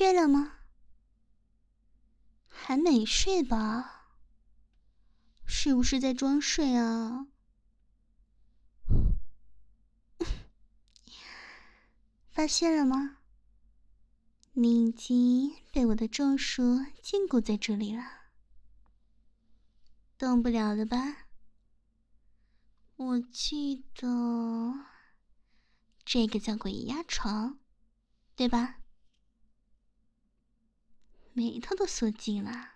睡了吗？还没睡吧？是不是在装睡啊？发现了吗？你已经被我的咒术禁锢在这里了，动不了了吧？我记得这个叫鬼压床，对吧？眉头都锁紧了。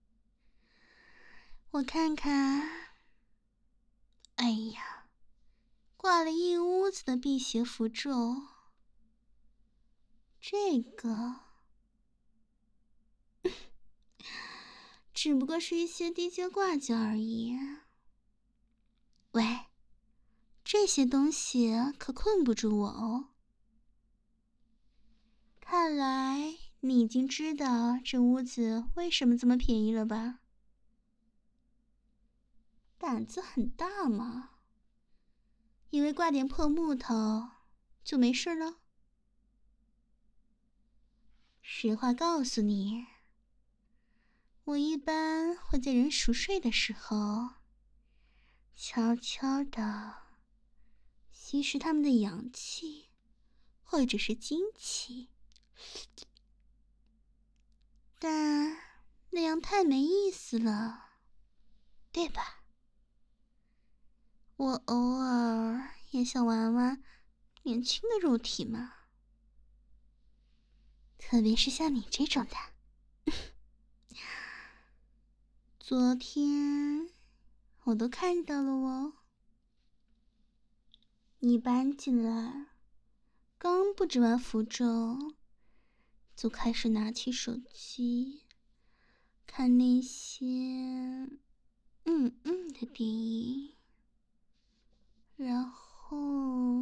我看看，哎呀，挂了一屋子的辟邪符咒，这个只不过是一些低阶挂件而已。喂，这些东西可困不住我哦。看来你已经知道这屋子为什么这么便宜了吧？胆子很大嘛，以为挂点破木头就没事了？实话告诉你，我一般会在人熟睡的时候，悄悄地吸食他们的阳气，或者是精气。但那样太没意思了，对吧？我偶尔也想玩玩年轻的肉体嘛，特别是像你这种的。昨天我都看到了哦，你搬进来，刚布置完符咒，就开始拿起手机看那些的电影，然后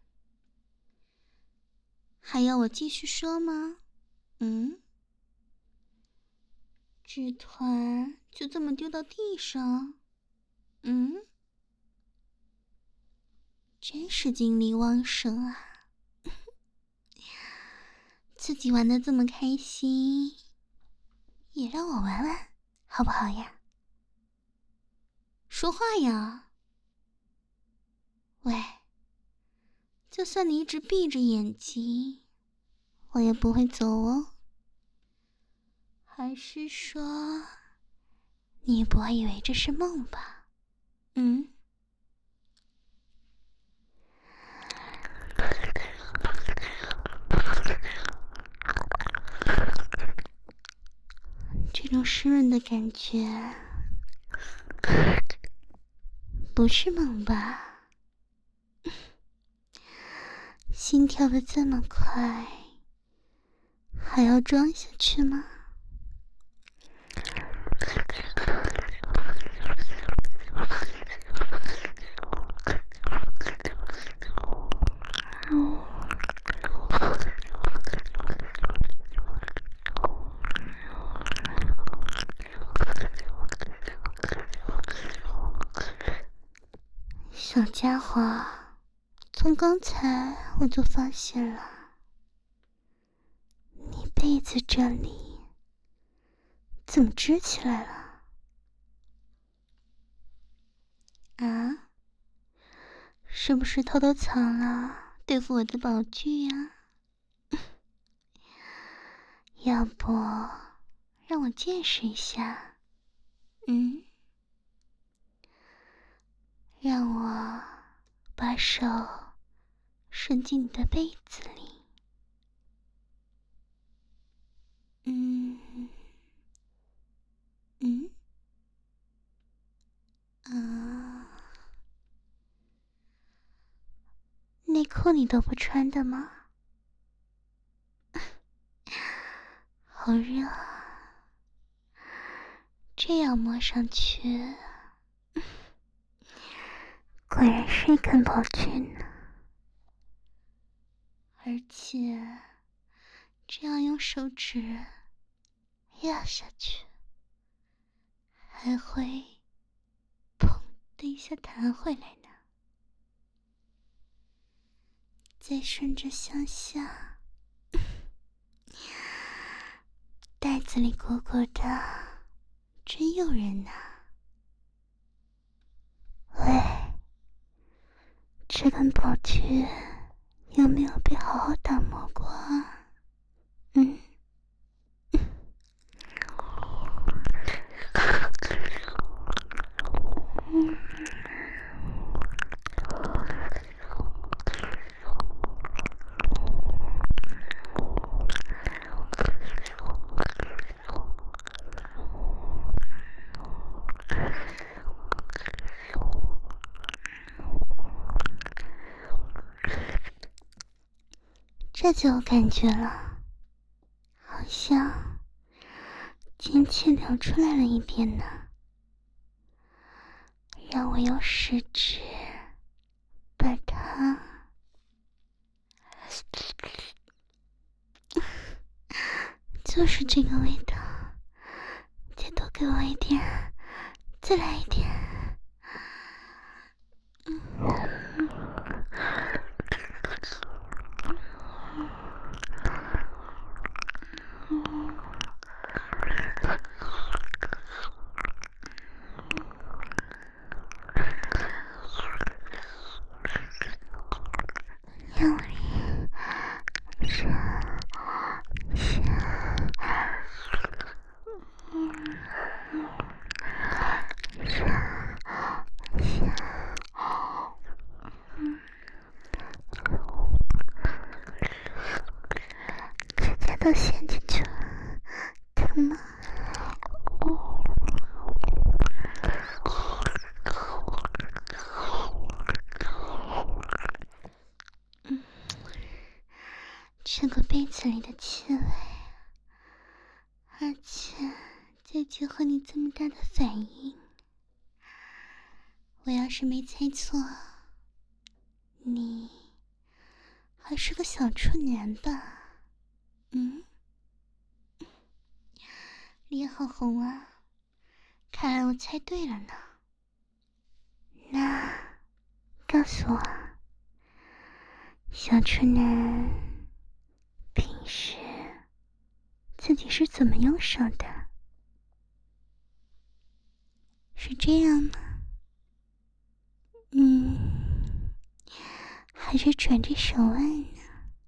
还要我继续说吗？纸团就这么丢到地上，真是精力旺盛啊！自己玩得这么开心，也让我玩玩，好不好呀？说话呀！喂，就算你一直闭着眼睛，我也不会走哦。还是说，你不会以为这是梦吧？这种湿润的感觉，不是梦吧？心跳的这么快，还要装下去吗？小家伙，从刚才我就发现了，你被子这里怎么支起来了？啊？是不是偷偷藏了对付我的宝具呀？要不让我见识一下？让我把手伸进你的被子里。内裤你都不穿的吗？好热啊，这样摸上去，果然是一根宝具呢。而且，这样用手指压下去，还会砰的一下弹回来呢。再顺着向下， 子里鼓鼓的，真诱人呐。喂，这根宝具有没有被好好打磨过啊？这就有感觉了，好像精气流出来了一点呢。让我用食指把它就是这个味道，再多给我一点，再来一点。用力直接都陷进去了，疼吗？这个被子里的气味，而且再结合你这么大的反应，我要是没猜错，你还是个小处男吧？脸好红啊，看来我猜对了呢。那告诉我，小处男平时自己是怎么用手的？是这样吗？还是转着手腕呢？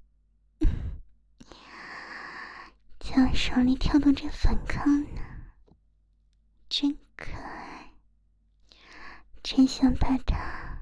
将手里跳动着反抗呢？真可爱，真想把它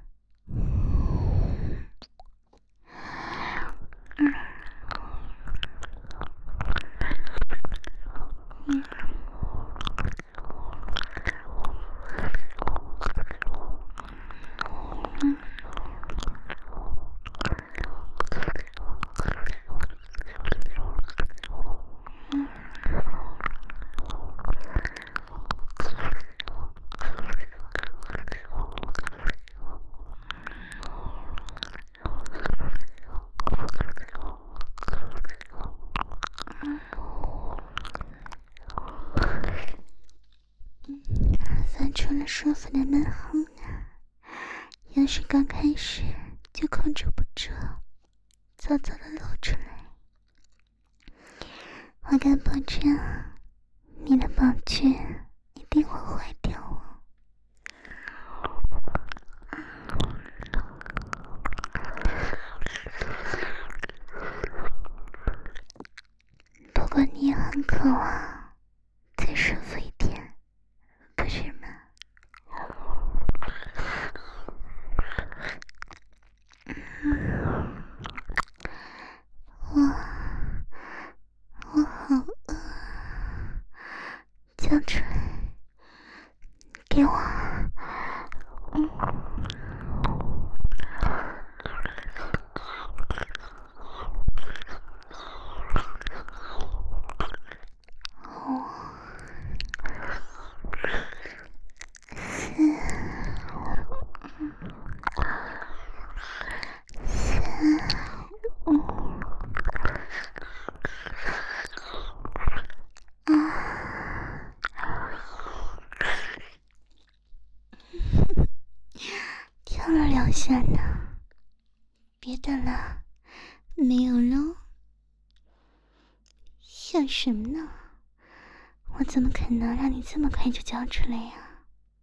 发出了舒服的闷哼呢。要是刚开始就控制不住，早早的露出来，我敢保证，你的宝具一定会坏掉哦。不过你也很渴望再舒服一点，不是吗？我好饿，叫出来给我。跳了2下呢，别的了，没有喽。想什么呢？ 我怎么可能让你这么快就交出来呀？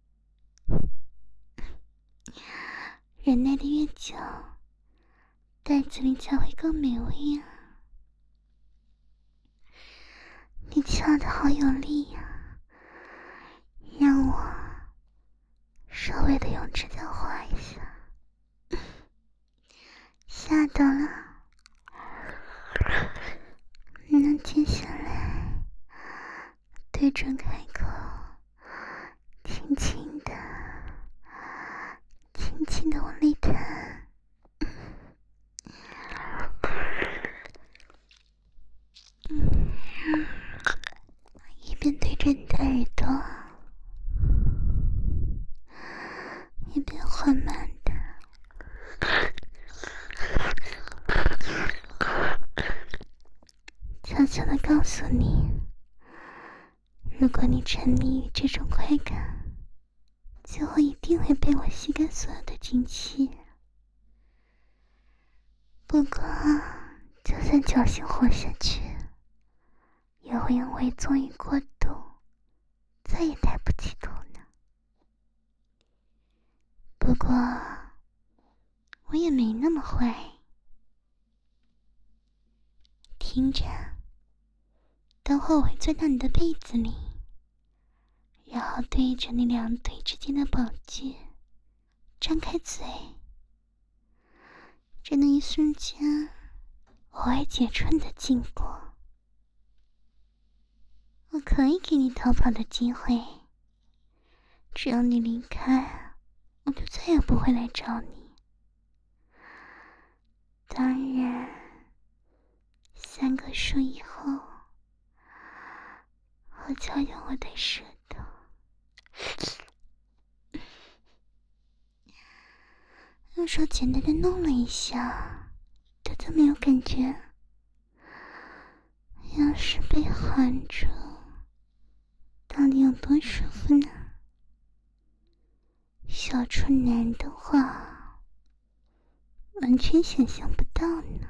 忍耐的越久，袋子里才会更美味啊！你敲的好有力呀，让我稍微的用指甲划一下。吓到了，那接下来对准开口，轻轻的往里弹，一边对着你的耳朵，一边缓慢的悄悄地告诉你，如果你沉迷于这种快感，最后一定会被我吸干所有的精气。不过就算侥幸活下去，也会因为纵欲过度再也抬不起头呢。不过我也没那么坏，听着，等会我会钻到你的被子里，然后对着你两腿之间的宝具张开嘴，这那一瞬间我会解除你的禁锢，我可以给你逃跑的机会，只要你离开，我就再也不会来找你。当然3个数以后，我就要用我的舌头用手简单的弄了一下，它都没有感觉。要是被含住，到底有多舒服呢？小处男的话，完全想象不到呢。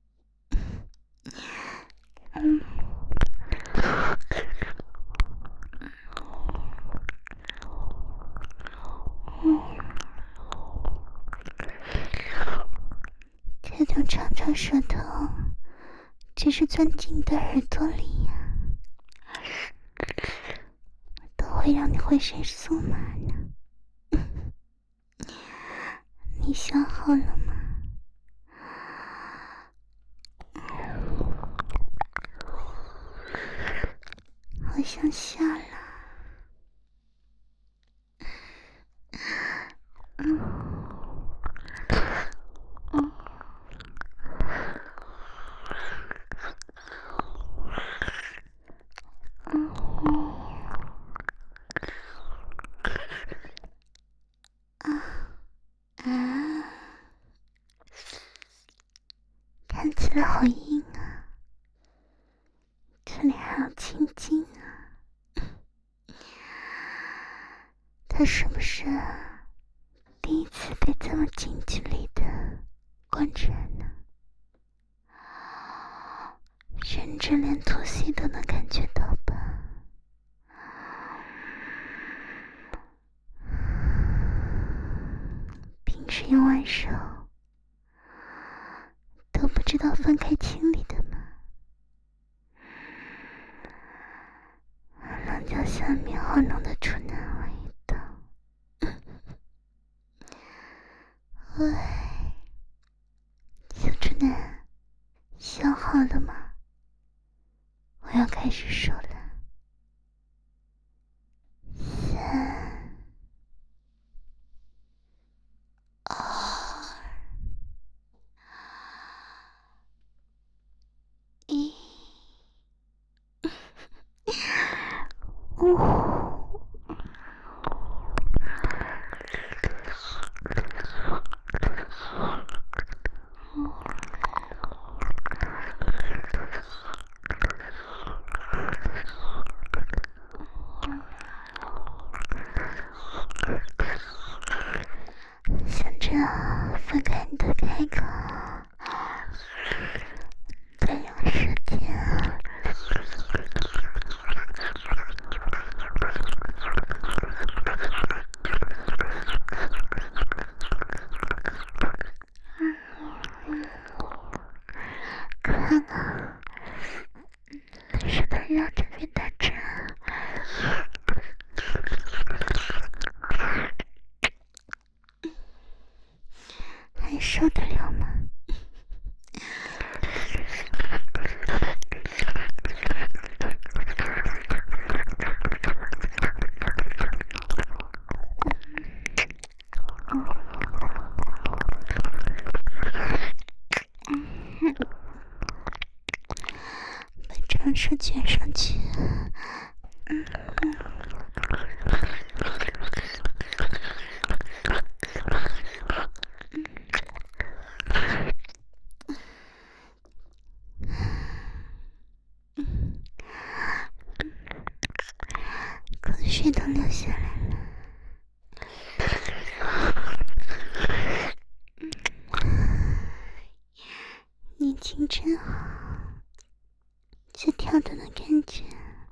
这种长长舌头只是钻进你的耳朵里呀，都会让你浑身酥麻呢。你想好了吗？好想下了。看起来好硬啊，这里还要青筋啊，他是不是第一次被这么近距离的观察呢？甚至连吐息都能感觉到吧？平时用完手都不知道分开清理的吗？棱角下面好浓的处男味道。喂，小处男，想好了吗？我要开始数了。3、2、1。想着分开你的开口，再用舌尖烫啊！是不是要这边打针啊？还受得了吗？把长手卷上去。口水都流下来了。你听真好，这跳动的感觉，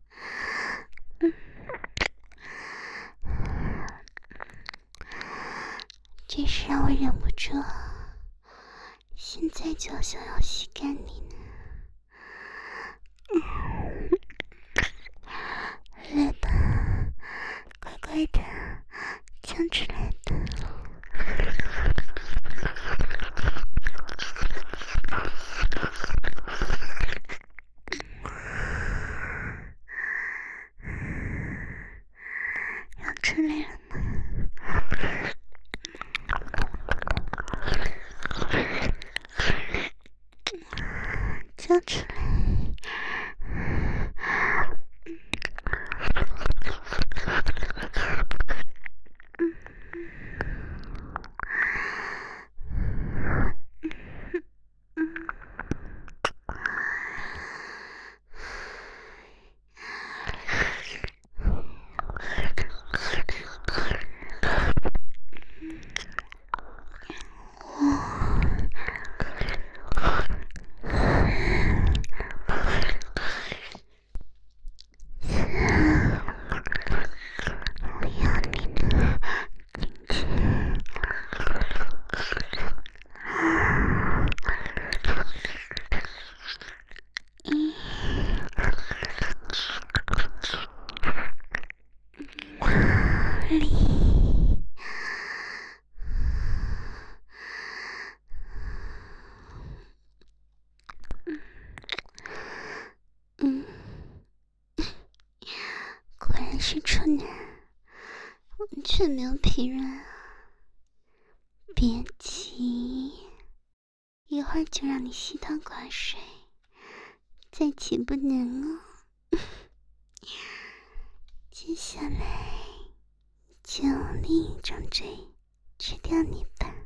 真是让我忍不住，现在就想要吸干你呢。来吧，乖乖的，唱出来的。要出来了吗？叫出来。果然是处男，完全没有疲软啊！别急，一会儿就让你吸到寡水，再起不能哦。接下来就用另一张嘴吃掉你吧。